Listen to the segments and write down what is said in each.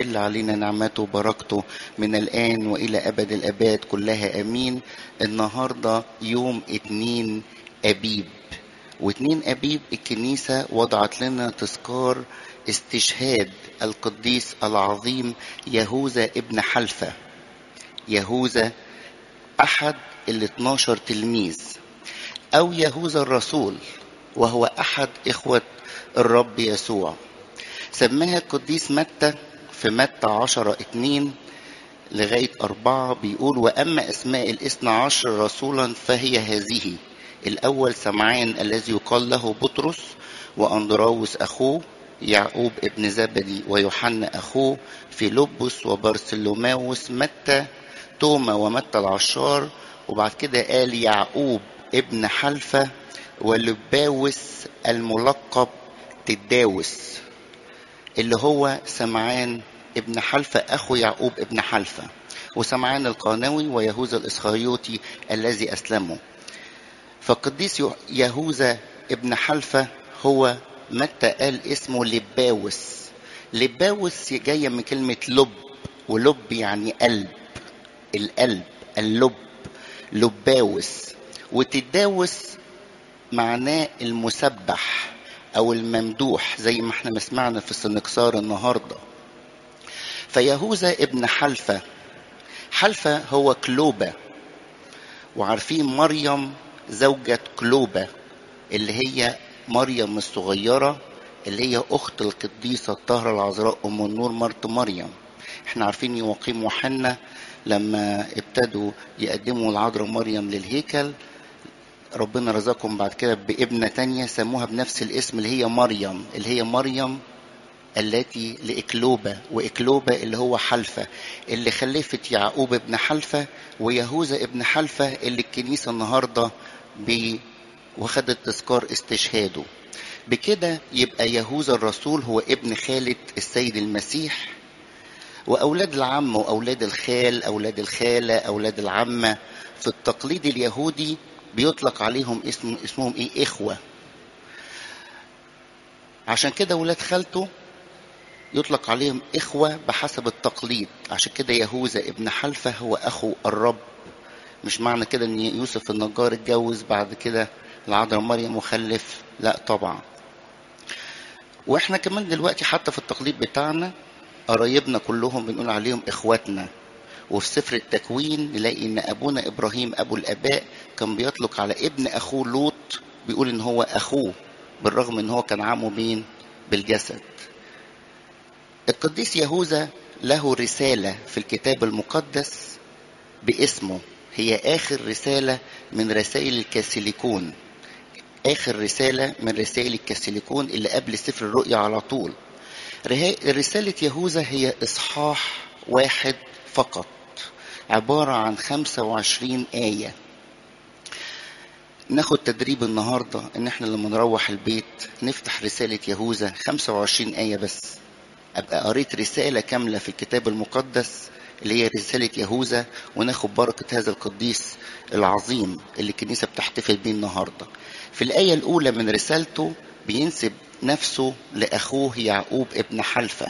تحل علينا نعمته وبركته من الآن وإلى أبد الآباد كلها آمين. النهاردة يوم 2 أبيب، و2 أبيب الكنيسة وضعت لنا تذكار استشهاد القديس العظيم يهوذا ابن حلفة. يهوذا أحد 12 تلميذ، أو يهوذا الرسول، وهو أحد إخوة الرب يسوع. سماها القديس متى في متى 10:2 لغاية 4 بيقول: وأما أسماء 12 رسولا فهي هذه: الأول سمعان الذي يقال له بطرس، وأندراوس أخوه، يعقوب ابن زبدي ويوحنا أخوه، فيلبس وبرسلوماوس، متى، توما ومتى العشار. وبعد كده قال يعقوب ابن حلفة، ولباوس الملقب تداوس، اللي هو سمعان ابن حلفة أخو يعقوب ابن حلفة، وسمعان القانوي، ويهوذا الإسخريوطي الذي أسلمه. فالقديس يهوذا ابن حلفة هو متى قال اسمه لباوس. لباوس جاية من كلمة لب، ولب يعني قلب، القلب، اللب، لباوس. وتداوس معناه المسبح أو الممدوح، زي ما احنا سمعنا في السنكسار النهاردة. فيهوذا ابن حلفة، حلفة هو كلوبة، وعارفين مريم زوجة كلوبة اللي هي مريم الصغيرة، اللي هي أخت القديسة الطاهرة العذراء أم النور مرت مريم. احنا عارفين يواقيم وحنا لما ابتدوا يقدموا العذراء مريم للهيكل، ربنا رزقهم بعد كده بابنة تانية سموها بنفس الاسم اللي هي مريم التي لإكلوبة، وإكلوبة اللي هو حلفة، اللي خلفت يعقوب ابن حلفة ويهوذا ابن حلفة اللي الكنيسة النهاردة وخدت تذكار استشهاده. بكده يبقى يهوذا الرسول هو ابن خالة السيد المسيح، وأولاد العم وأولاد الخال، أولاد الخالة، أولاد العمة، في التقليد اليهودي بيطلق عليهم اسمهم إيه؟ إخوة. عشان كده أولاد خالته يطلق عليهم إخوة بحسب التقليد. عشان كده يهوذا ابن حلفة هو أخو الرب. مش معنى كده ان يوسف النجار اتجوز بعد كده العذراء مريم وخلف، لا طبعا. واحنا كمان دلوقتي حتى في التقليد بتاعنا قرايبنا كلهم بنقول عليهم اخواتنا. وفي سفر التكوين نلاقي ان ابونا ابراهيم ابو الاباء كان بيطلق على ابن اخوه لوط بيقول ان هو اخوه، بالرغم ان هو كان عمه مين؟ بالجسد. القديس يهوذا له رسالة في الكتاب المقدس باسمه، هي آخر رسالة من رسائل الكاثوليكون، آخر رسالة من رسائل الكاثوليكون اللي قبل سفر الرؤيا على طول. رسالة يهوذا هي إصحاح 1 فقط، عبارة عن 25 آية. ناخد تدريب النهاردة ان احنا لما نروح البيت نفتح رسالة يهوذا 25 آية بس، ابقى قريت رسالة كاملة في الكتاب المقدس اللي هي رسالة يهوذا، وناخد بركة هذا القديس العظيم اللي الكنيسة بتحتفل بيه النهاردة. في الآية الأولى من رسالته بينسب نفسه لأخوه يعقوب ابن حلفة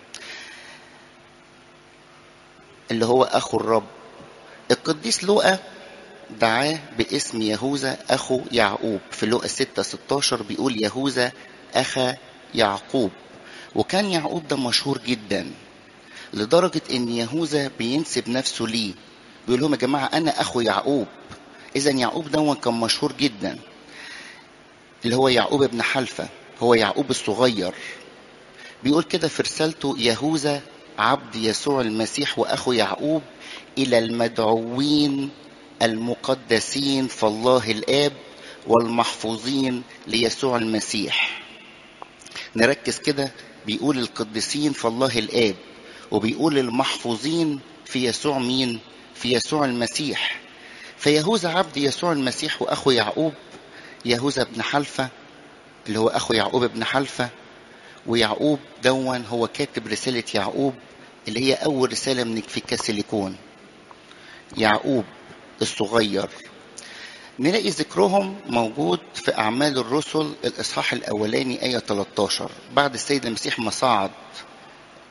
اللي هو أخو الرب. القديس لوقا دعاه باسم يهوذا أخو يعقوب، في لوقا 6:16 بيقول يهوذا أخا يعقوب. وكان يعقوب ده مشهور جدا لدرجة ان يهوذا بينسب نفسه ليه، بيقول لهم يا جماعة انا اخو يعقوب. اذا يعقوب ده كان مشهور جدا، اللي هو يعقوب ابن حلفة، هو يعقوب الصغير. بيقول كده في رسالته: يهوذا عبد يسوع المسيح واخو يعقوب، الى المدعوين المقدسين فالله الاب والمحفوظين ليسوع المسيح. نركز كده، بيقول القديسين فالله الاب، وبيقول المحفوظين في يسوع مين؟ في يسوع المسيح. فيهوذا عبد يسوع المسيح واخو يعقوب، يهوذا ابن حلفة اللي هو اخو يعقوب ابن حلفة. ويعقوب دون هو كاتب رسالة يعقوب اللي هي اول رسالة من في الكاثوليكون، يعقوب الصغير. نلاقي ذكرهم موجود في اعمال الرسل الاصحاح الاولاني آية 13، بعد السيد المسيح ما صعد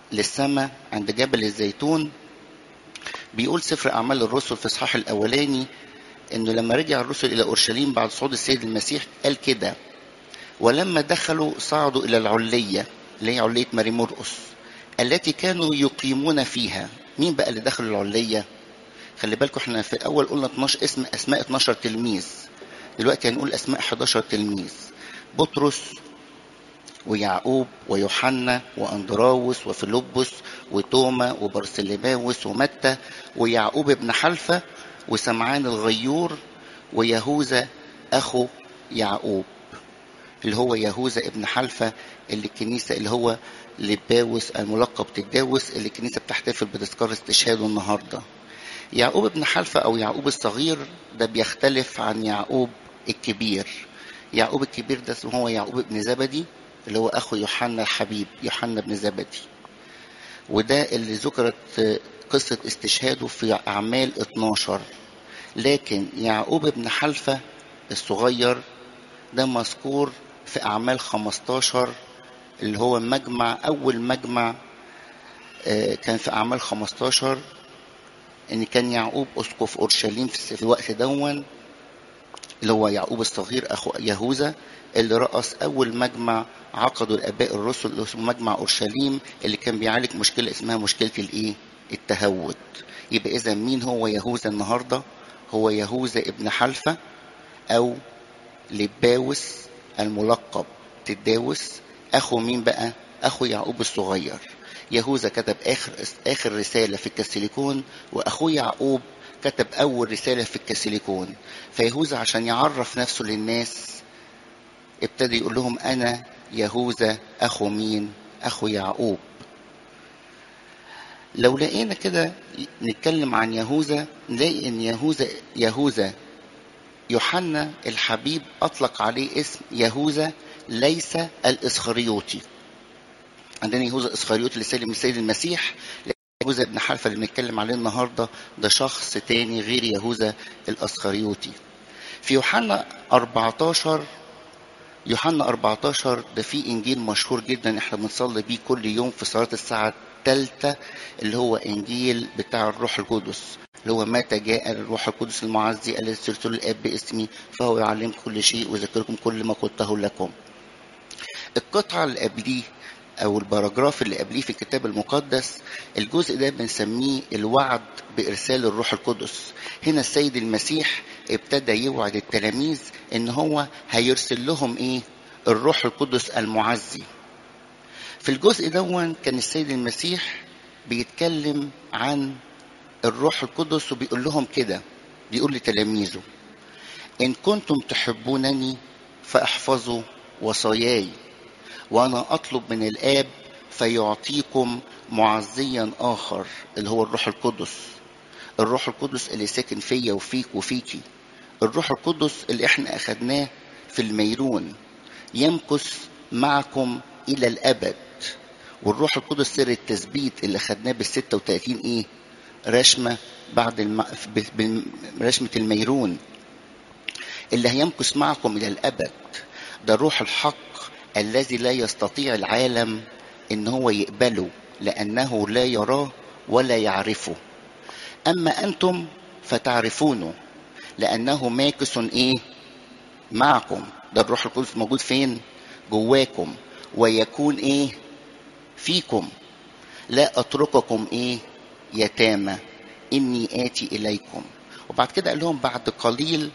للسماء عند جبل الزيتون. بيقول سفر أعمال الرسل في الإصحاح الأولاني إنه لما رجع الرسل إلى أورشليم بعد صعود السيد المسيح قال كده: ولما دخلوا صعدوا إلى العلية اللي هي علية ماري مرقس التي كانوا يقيمون فيها. مين بقى اللي دخلوا العلية؟ خلي بالكم احنا في الأول قلنا 12 أسماء 12 تلميذ، دلوقتي هنقول أسماء 11 تلميذ: بطرس ويعقوب ويوحنا وأندراوس وفيلبس وتوما وبرسلماوس ومتى ويعقوب ابن حلفة وسمعان الغيور ويهوذا أخو يعقوب، اللي هو يهوذا ابن حلفة اللي الكنيسة اللي هو لباوس الملقب تداوس اللي الكنيسة بتحتفل بتذكار استشهاده النهاردة. يعقوب ابن حلفة أو يعقوب الصغير ده بيختلف عن يعقوب الكبير. يعقوب الكبير ده اسمه هو يعقوب ابن زبدي اللي هو أخو يوحنا الحبيب، يوحنا ابن زبدي، وده اللي ذكرت قصة استشهاده في أعمال 12. لكن يعقوب ابن حلفة الصغير ده مذكور في أعمال 15 اللي هو مجمع أول مجمع كان في أعمال 15 إن كان يعقوب أسقف أورشليم في الوقت دون اللي هو يعقوب الصغير أخو يهوذا اللي رأس أول مجمع عقدوا الآباء الرسل اللي اسمه مجمع أورشليم اللي كان بيعالج مشكلة اسمها مشكلة الإيه؟ التهود. يبقى إذا مين هو يهوذا النهاردة؟ هو يهوذا ابن حلفة أو لباوس الملقب تداوس، أخو مين بقى؟ أخو يعقوب الصغير. يهوذا كتب آخر رسالة في الكاسيليكون، وأخوه يعقوب كتب أول رسالة في الكاسيليكون. فيهوذا عشان يعرف نفسه للناس ابتدى يقول لهم أنا يهوذا أخو مين؟ أخو يعقوب. لو لقينا كده نتكلم عن يهوذا نلاقي إن يهوذا يوحنا الحبيب أطلق عليه اسم يهوذا ليس الإسخريوطي. عندنا يهوذا الإسخريوطي اللي سلم السيد المسيح، يهوذا ابن حلفة اللي بنتكلم عليه النهارده ده شخص تاني غير يهوذا الإسخريوطي. في يوحنا 14 ده في إنجيل مشهور جدا احنا بنصلي بيه كل يوم في صلاة الساعة 3 اللي هو إنجيل بتاع الروح القدس اللي هو متى جاء الروح القدس المعزي الذي ارسله الآب باسمي فهو يعلمكم كل شيء ويذكركم كل ما قلته لكم. القطعة اللي قبليه أو الباراجراف اللي قبليه في الكتاب المقدس الجزء ده بنسميه الوعد بإرسال الروح القدس. هنا السيد المسيح ابتدى يوعد التلاميذ إن هو هيرسل لهم إيه؟ الروح القدس المعزي. في الجزء ده كان السيد المسيح بيتكلم عن الروح القدس وبيقول لهم كده، بيقول لتلاميذه: إن كنتم تحبونني فاحفظوا وصاياي، وأنا أطلب من الآب فيعطيكم معزيا آخر اللي هو الروح القدس. الروح القدس اللي ساكن فيا وفيك وفيكي، الروح القدس اللي احنا أخدناه في الميرون يمكث معكم إلى الأبد. والروح القدس سر التثبيت اللي خدناه بال36 إيه؟ رشمة بعد رشمة الميرون اللي هيمكث معكم إلى الأبد. ده الروح الحق الذي لا يستطيع العالم إن هو يقبله لأنه لا يراه ولا يعرفه، أما أنتم فتعرفونه لأنه ماكث إيه؟ معكم. ده الروح القدس موجود فين؟ جواكم، ويكون إيه؟ فيكم. لا أترككم إيه؟ يتامى، إني آتي إليكم. وبعد كده قال لهم بعد قليل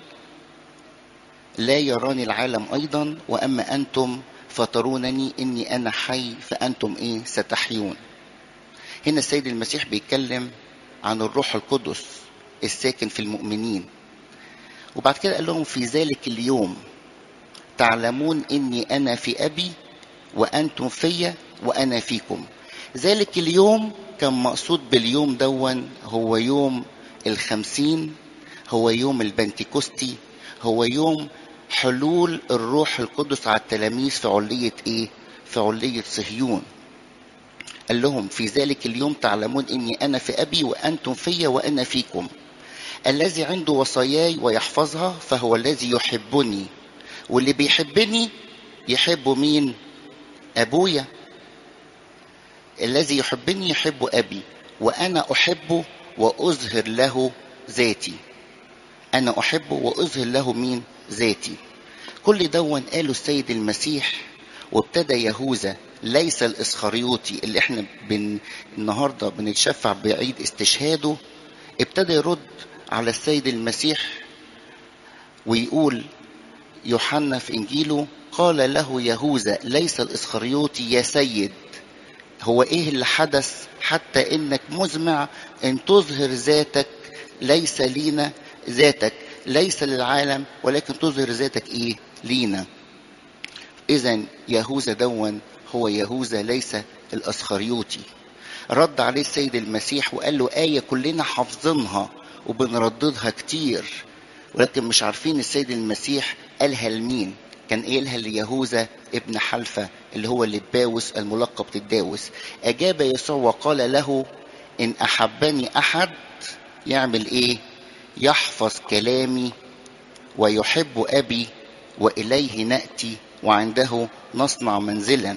لا يراني العالم أيضا وأما أنتم فترونني إني أنا حي فأنتم إيه؟ ستحيون. هنا السيد المسيح بيتكلم عن الروح القدس الساكن في المؤمنين. وبعد كده قال لهم في ذلك اليوم تعلمون إني أنا في أبي وأنتم في وأنا فيكم. ذلك اليوم كان مقصود باليوم دون هو يوم 50، هو يوم البنتكوستي، هو يوم حلول الروح القدس على التلاميذ في علية إيه؟ في علية صهيون. قال لهم في ذلك اليوم تعلمون إني أنا في أبي وأنتم في وأنا فيكم. الذي عنده وصاياي ويحفظها فهو الذي يحبني، واللي بيحبني يحب مين؟ أبويا. الذي يحبني يحب أبي وأنا أحبه وأظهر له ذاتي. أنا أحبه وأظهر له مين؟ ذاتي. كل دون قاله السيد المسيح. وابتدى يهوذا ليس الإسخريوطي اللي احنا النهاردة بنتشفع بعيد استشهاده، ابتدى يرد على السيد المسيح ويقول يوحنا في إنجيله قال له يهوذا ليس الإسخريوطي يا سيد. هو إيه اللي حدث حتى إنك مزمع إن تظهر ذاتك؟ ليس لينا ذاتك، ليس للعالم، ولكن تظهر ذاتك إيه؟ لينا. إذن يهوذا دون هو يهوذا ليس الإسخريوطي. رد عليه السيد المسيح وقال له آية كلنا حافظينها وبنرددها كتير، ولكن مش عارفين السيد المسيح قالها لمين. كان قالها ليهوذا ابن حلفة اللي هو لباوس الملقب تداوس. أجاب يسوع وقال له إن أحبني أحد يعمل إيه؟ يحفظ كلامي ويحب أبي وإليه نأتي وعنده نصنع منزلا.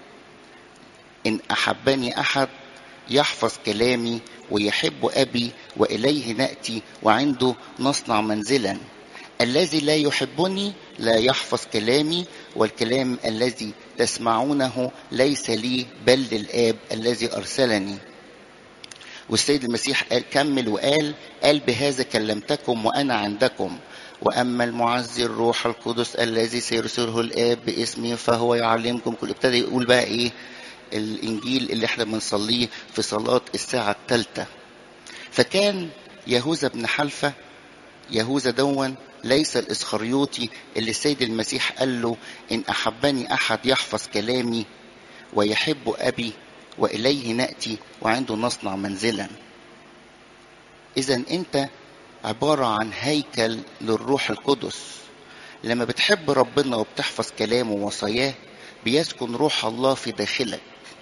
إن أحبني أحد يحفظ كلامي ويحب أبي وإليه نأتي وعنده نصنع منزلا. الذي لا يحبني لا يحفظ كلامي، والكلام الذي تسمعونه ليس لي بل للآب الذي أرسلني. والسيد المسيح كمل وقال بهذا كلمتكم وأنا عندكم، وأما المعزي الروح القدس الذي سيرسله الآب باسمي فهو يعلمكم كل. ابتدى يقول بقى إيه الإنجيل اللي احنا بنصليه في صلاة الساعة 3. فكان يهوذا بن حلفة، يهوذا دون ليس الإسخريوطي اللي السيد المسيح قال له إن أحبني أحد يحفظ كلامي ويحب أبي وإليه نأتي وعنده نصنع منزلا. إذن أنت عبارة عن هيكل للروح القدس. لما بتحب ربنا وبتحفظ كلامه ووصاياه بيسكن روح الله في داخلك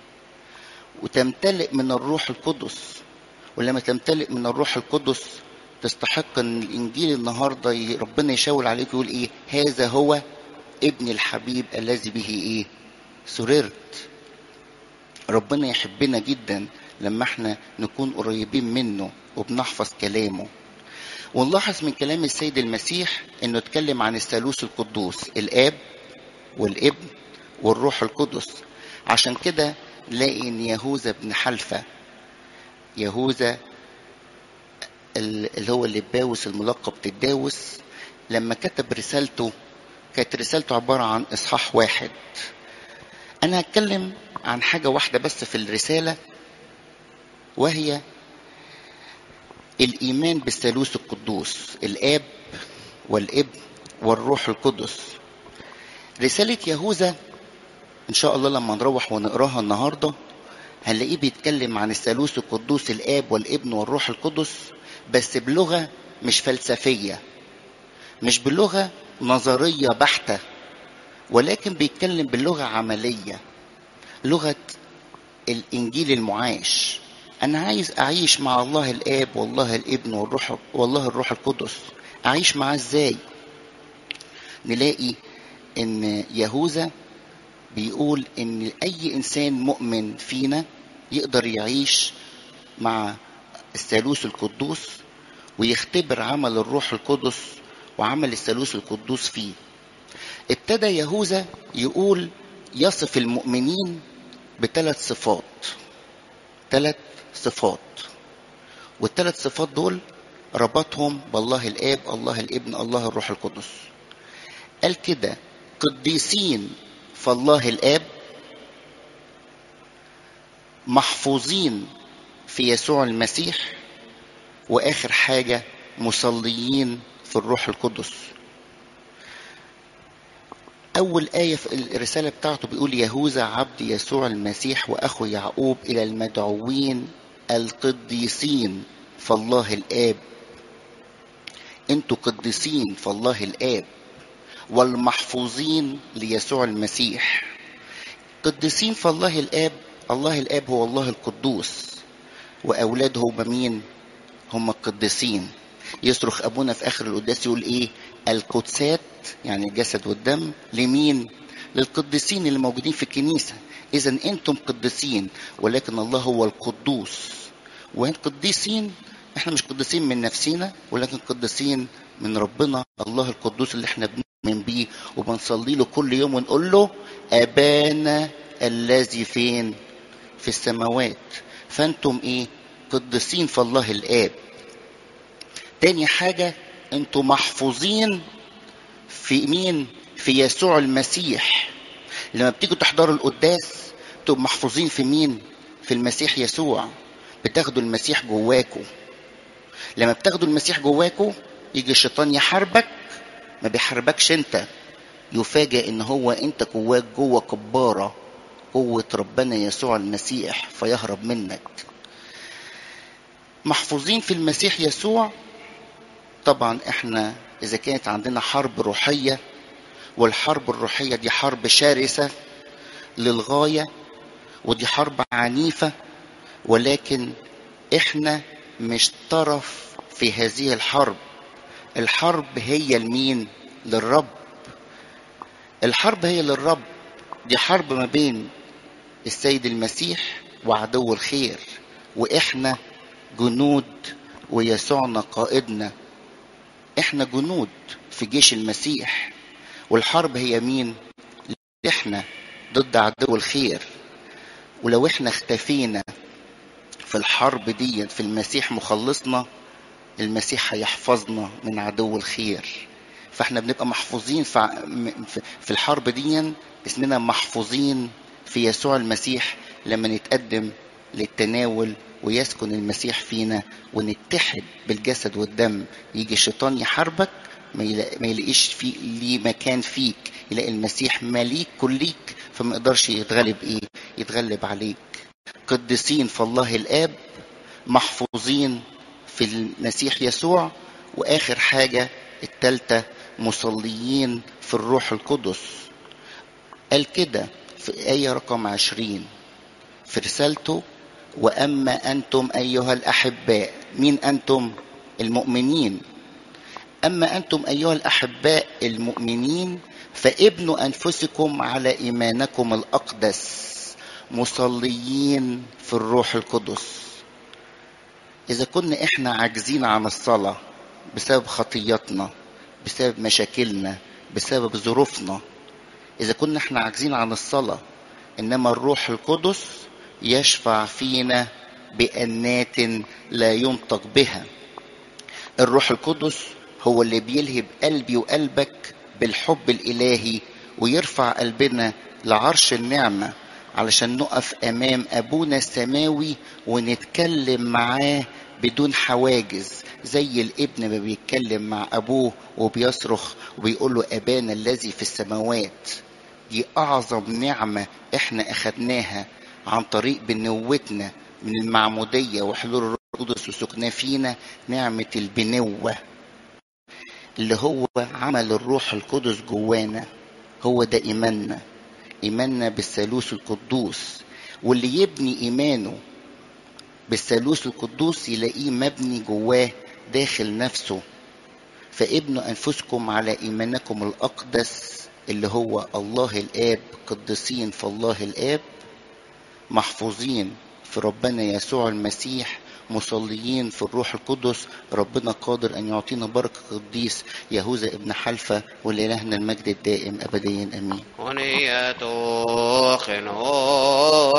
وتمتلئ من الروح القدس. ولما تمتلئ من الروح القدس تستحق ان الانجيل النهارده ربنا يشاور عليك ويقول ايه؟ هذا هو ابن الحبيب الذي به ايه؟ سررت. ربنا يحبنا جدا لما احنا نكون قريبين منه وبنحفظ كلامه. ونلاحظ من كلام السيد المسيح انه اتكلم عن الثالوث القدوس، الاب والابن والروح القدس. عشان كده نلاقي ان يهوذا بن حلفة، يهوذا اللي هو لباوس الملقب تداوس، لما كتب رسالته كانت رسالته عبارة عن إصحاح 1. أنا هتكلم عن حاجة واحدة بس في الرسالة، وهي الإيمان بالثالوث القدوس، الآب والابن والروح القدس. رسالة يهوذا إن شاء الله لما نروح ونقراها النهاردة هنلاقيه بيتكلم عن الثالوث القدوس، الآب والابن والروح القدس، بس بلغة مش فلسفية، مش بلغة نظرية بحتة، ولكن بيتكلم باللغة عملية، لغة الإنجيل المعاش. أنا عايز أعيش مع الله الآب والله الابن والله الروح القدس. أعيش معاه إزاي؟ نلاقي إن يهوذا بيقول إن أي إنسان مؤمن فينا يقدر يعيش مع الثالوث القدوس ويختبر عمل الروح القدس وعمل الثالوث القدوس فيه. ابتدى يهوذا يقول يصف المؤمنين بثلاث صفات، 3 صفات، والثلاث صفات دول ربطهم بالله الآب، الله الابن، الله الروح القدس. قال كده قديسين فالله الآب، محفوظين في يسوع المسيح، وآخر حاجة مصليين في الروح القدس. أول آية في الرسالة بتاعته بيقول يهوذا عبد يسوع المسيح وأخو يعقوب إلى المدعوين القديسين فالله الآب. أنتوا قديسين فالله الآب والمحفوظين ليسوع المسيح. قديسين فالله الآب، الله الآب هو الله القدوس، وأولاده هم مين؟ هم القديسين. يصرخ أبونا في آخر القداس يقول إيه؟ القدسات، يعني الجسد والدم، لمين؟ للقديسين اللي موجودين في الكنيسة. إذا أنتم قديسين، ولكن الله هو القدوس. والقديسين احنا مش قديسين من نفسنا، ولكن قديسين من ربنا الله القدوس اللي احنا بنؤمن بيه وبنصلي له كل يوم ونقول له أبانا الذي فين؟ في السماوات. فانتم ايه؟ قديسين في الله الآب. تاني حاجة، انتم محفوظين في مين؟ في يسوع المسيح. لما بتيجوا تحضروا القداس تبقوا محفوظين في مين؟ في المسيح يسوع. بتاخدوا المسيح جواكوا. لما بتاخدوا المسيح جواكوا يجي الشيطان يحاربك، ما بيحاربكش انت، يفاجئ ان هو انت جواك جوه كبارة قوة ربنا يسوع المسيح فيهرب منك. محفوظين في المسيح يسوع. طبعا احنا اذا كانت عندنا حرب روحية، والحرب الروحية دي حرب شرسة للغاية، ودي حرب عنيفة، ولكن احنا مش طرف في هذه الحرب. الحرب هي لمين؟ للرب. الحرب هي للرب. دي حرب ما بين السيد المسيح وعدو الخير، واحنا جنود ويسوعنا قائدنا. احنا جنود في جيش المسيح، والحرب هي مين؟ احنا ضد عدو الخير. ولو احنا اختفينا في الحرب دي في المسيح مخلصنا، المسيح هيحفظنا من عدو الخير. فاحنا بنبقى محفوظين في الحرب دي، اسمنا محفوظين في يسوع المسيح. لما نتقدم للتناول ويسكن المسيح فينا ونتحد بالجسد والدم، يجي الشيطان يحاربك ما يلاقيش في ليه مكان فيك، يلاقي المسيح مليك كليك، فما يقدرش يتغلب عليك. قديسين في الله الآب، محفوظين في المسيح يسوع. واخر حاجة التالتة، مصليين في الروح القدس. قال كده في آية رقم 20 في رسالته: وأما أنتم أيها الأحباء. مين أنتم؟ المؤمنين. أما أنتم أيها الأحباء المؤمنين فابنوا أنفسكم على إيمانكم الأقدس مصليين في الروح القدس. إذا كنا إحنا عاجزين عن الصلاة بسبب خطياتنا، بسبب مشاكلنا، بسبب ظروفنا، إذا كنا إحنا عاجزين عن الصلاة، إنما الروح القدس يشفع فينا بأنات لا ينطق بها. الروح القدس هو اللي بيلهب قلبي وقلبك بالحب الإلهي، ويرفع قلبنا لعرش النعمة علشان نقف أمام أبونا السماوي ونتكلم معاه بدون حواجز، زي الابن ما بيتكلم مع أبوه وبيصرخ وبيقول له أبانا الذي في السماوات. دي أعظم نعمة إحنا أخدناها عن طريق بنوتنا من المعمودية وحلول الروح القدس وسكناه فينا، نعمة البنوة اللي هو عمل الروح القدس جوانا. هو ده إيماننا بالثالوث القدوس. واللي يبني إيمانه بالثالوث القدوس يلاقيه مبني جواه داخل نفسه. فابنوا أنفسكم على إيمانكم الأقدس اللي هو الله الآب. قدسين في الله الآب، محفوظين في ربنا يسوع المسيح، مصليين في الروح القدس. ربنا قادر أن يعطينا بركة قديس يهوذا ابن حلفة، ولإلهنا المجد الدائم أبديا آمين.